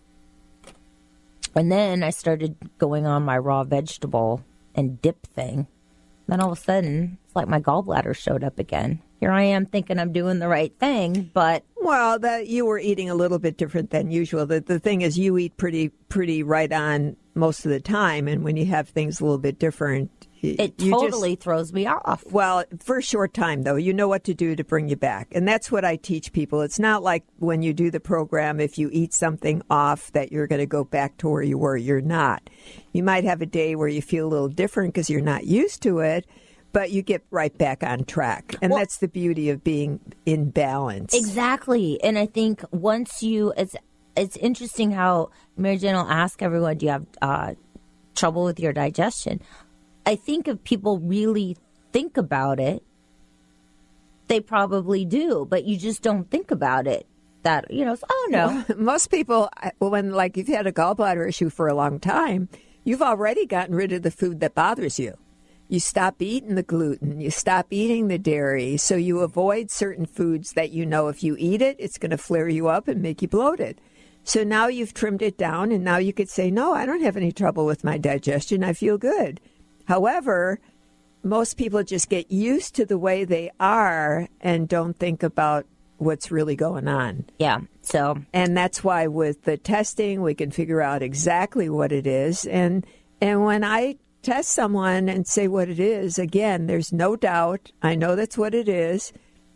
and then I started going on my raw vegetable and dip thing. Then all of a sudden, it's like my gallbladder showed up again. Here I am thinking I'm doing the right thing, but... Well, that you were eating a little bit different than usual. The, the thing is, you eat pretty pretty right on most of the time, and when you have things a little bit different... It totally just, throws me off. Well, for a short time, though, you know what to do to bring you back. And that's what I teach people. It's not like when you do the program, if you eat something off, that you're going to go back to where you were. You're not. You might have a day where you feel a little different because you're not used to it, but you get right back on track. And well, that's the beauty of being in balance. Exactly. And I think once you, it's, it's interesting how Mary Jane will ask everyone, do you have uh, trouble with your digestion? I think if people really think about it, they probably do, but you just don't think about it. That, you know, oh, no. Well, most people, when, like, you've had a gallbladder issue for a long time, you've already gotten rid of the food that bothers you. You stop eating the gluten. You stop eating the dairy. So you avoid certain foods that you know if you eat it, it's going to flare you up and make you bloated. So now you've trimmed it down, and now you could say, no, I don't have any trouble with my digestion. I feel good. However, most people just get used to the way they are and don't think about what's really going on. Yeah. So, and that's why with the testing, we can figure out exactly what it is. And and when I test someone and say what it is, again, there's no doubt. I know that's what it is.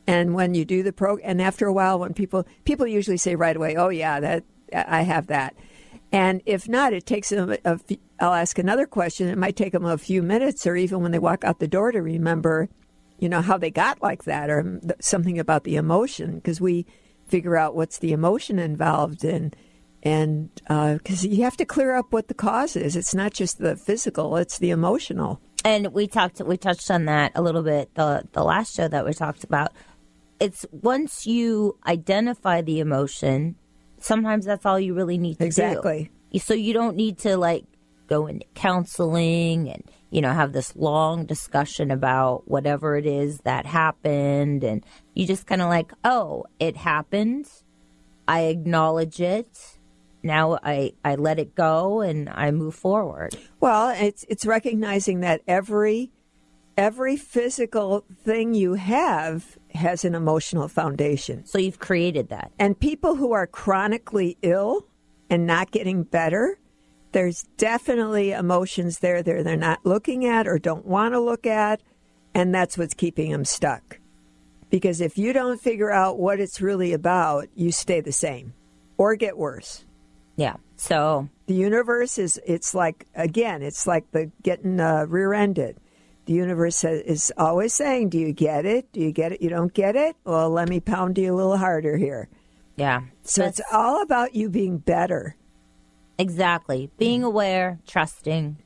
And when you do the program, and after a while, when people people usually say right away, "Oh yeah, that I have that," and if not, it takes them. A, a, I'll ask another question. It might take them a few minutes, or even when they walk out the door, to remember, you know, how they got like that, or something about the emotion, because we figure out what's the emotion involved in. And because uh, you have to clear up what the cause is. It's not just the physical, it's the emotional. And we talked, we touched on that a little bit the the last show that we talked about. It's once you identify the emotion, sometimes that's all you really need to exactly. do. So you don't need to like go into counseling and, you know, have this long discussion about whatever it is that happened. And you just kind of like, oh, it happened. I acknowledge it. Now I, I let it go and I move forward. Well, it's it's recognizing that every every physical thing you have has an emotional foundation. So you've created that. And people who are chronically ill and not getting better, there's definitely emotions there that they're not looking at or don't want to look at, and that's what's keeping them stuck. Because if you don't figure out what it's really about, you stay the same or get worse. Yeah. So the universe is, it's like, again, it's like the getting uh, rear-ended. The universe is always saying, do you get it? Do you get it? You don't get it? Well, let me pound you a little harder here. Yeah. So That's, it's all about you being better. Exactly. Being aware, trusting,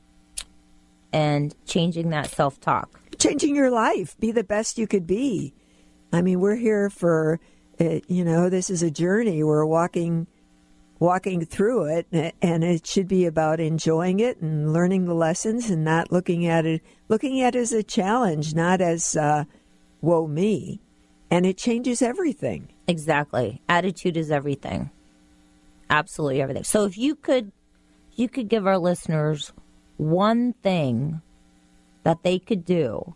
and changing that self-talk. Changing your life. Be the best you could be. I mean, we're here for, uh, you know, this is a journey. We're walking walking through it, and it should be about enjoying it and learning the lessons and not looking at it, looking at it as a challenge, not as, uh, woe me. And it changes everything. Exactly. Attitude is everything. Absolutely everything. So if you could, you could give our listeners one thing that they could do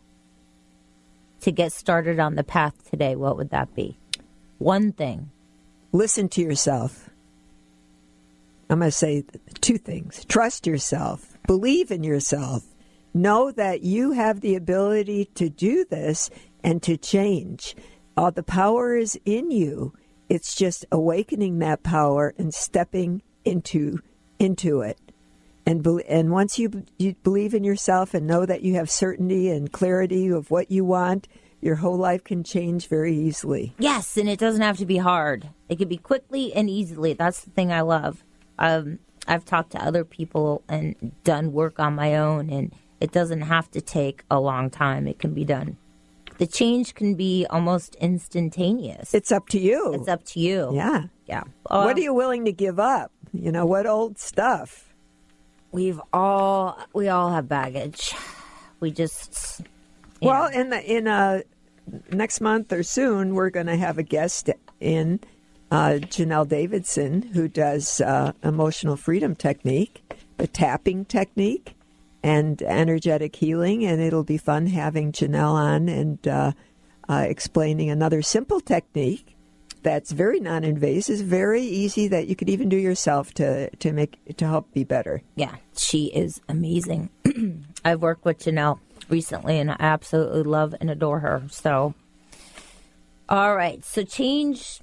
to get started on the path today, what would that be? One thing. Listen to yourself. I'm going to say two things. Trust yourself. Believe in yourself. Know that you have the ability to do this and to change. All the power is in you. It's just awakening that power and stepping into into it. And be, and once you, you believe in yourself and know that you have certainty and clarity of what you want, your whole life can change very easily. Yes, and it doesn't have to be hard. It can be quickly and easily. That's the thing I love. Um, I've talked to other people and done work on my own, and it doesn't have to take a long time. It can be done. The change can be almost instantaneous. It's up to you. It's up to you. Yeah. Yeah. Uh, what are you willing to give up? You know, what old stuff? We've all, we all have baggage. We just, well, know. in the, in uh, next month or soon, we're going to have a guest in, uh, Janelle Davidson, who does uh, emotional freedom technique, the tapping technique, and energetic healing. And it'll be fun having Janelle on and uh, uh, explaining another simple technique that's very non-invasive, very easy, that you could even do yourself to, to make to help be better. Yeah, she is amazing. I've worked with Janelle recently, and I absolutely love and adore her. So, all right, so change.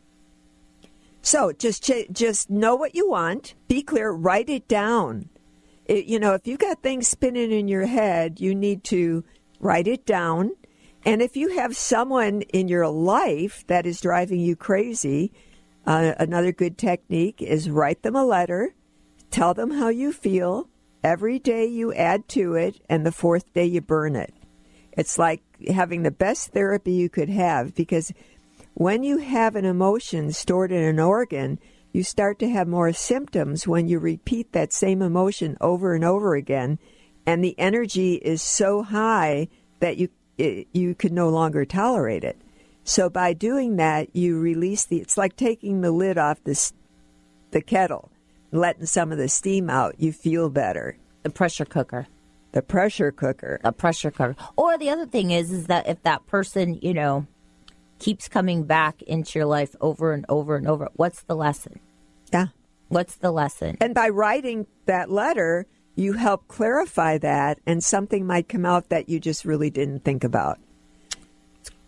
So just ch- just know what you want. Be clear. Write it down. It, you know, if you've got things spinning in your head, you need to write it down. And if you have someone in your life that is driving you crazy, uh, another good technique is write them a letter. Tell them how you feel. Every day you add to it, and the fourth day you burn it. It's like having the best therapy you could have, because when you have an emotion stored in an organ, you start to have more symptoms when you repeat that same emotion over and over again, and the energy is so high that you it, you could no longer tolerate it. So by doing that, you release the. It's like taking the lid off the the kettle, letting some of the steam out. You feel better. The pressure cooker. The pressure cooker. The pressure cooker. Or the other thing is, is that if that person, you know, keeps coming back into your life over and over and over, what's the lesson? Yeah. What's the lesson? And by writing that letter, you help clarify that, and something might come out that you just really didn't think about.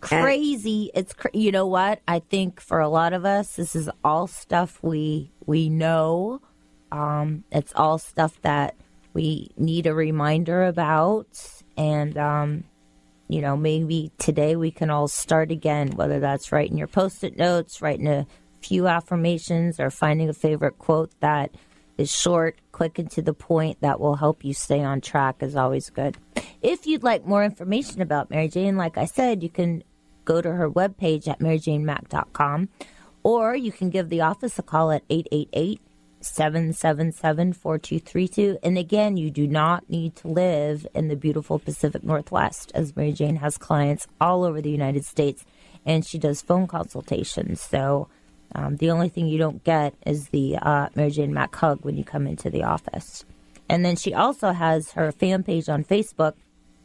crazy. And it's, cra- you know what? I think for a lot of us, this is all stuff we we know. Um, it's all stuff that we need a reminder about. And, um, you know, maybe today we can all start again, whether that's writing your Post-it notes, writing a few affirmations, or finding a favorite quote that is short, quick, and to the point that will help you stay on track is always good. If you'd like more information about Mary Jane, like I said, you can go to her webpage at mary jane mack dot com, or you can give the office a call at eight eight eight, seven seven seven, four two three two. And again, you do not need to live in the beautiful Pacific Northwest, as Mary Jane has clients all over the United States, and she does phone consultations. So um, the only thing you don't get is the uh, Mary Jane Mack hug when you come into the office. And then she also has her fan page on Facebook.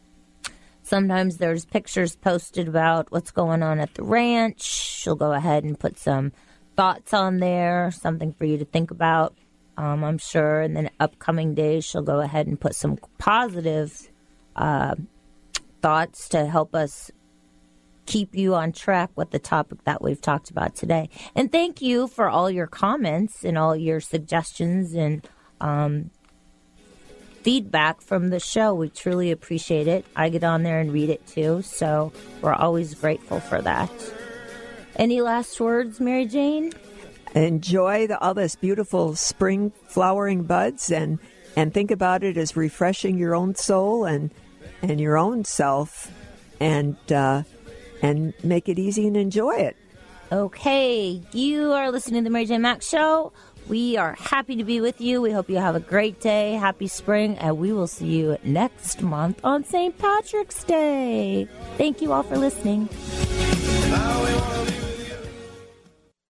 Sometimes there's pictures posted about what's going on at the ranch. She'll go ahead and put some thoughts on there, something for you to think about, um, I'm sure. And then upcoming days, she'll go ahead and put some positive uh, thoughts to help us keep you on track with the topic that we've talked about today. And thank you for all your comments and all your suggestions and um, feedback from the show. We truly appreciate it. I get on there and read it too, so we're always grateful for that. Any last words, Mary Jane? Enjoy the, all this beautiful spring flowering buds, and and think about it as refreshing your own soul and and your own self, and uh, and make it easy and enjoy it. Okay, you are listening to the Mary Jane Mack Show. We are happy to be with you. We hope you have a great day. Happy spring, and we will see you next month on Saint Patrick's Day. Thank you all for listening.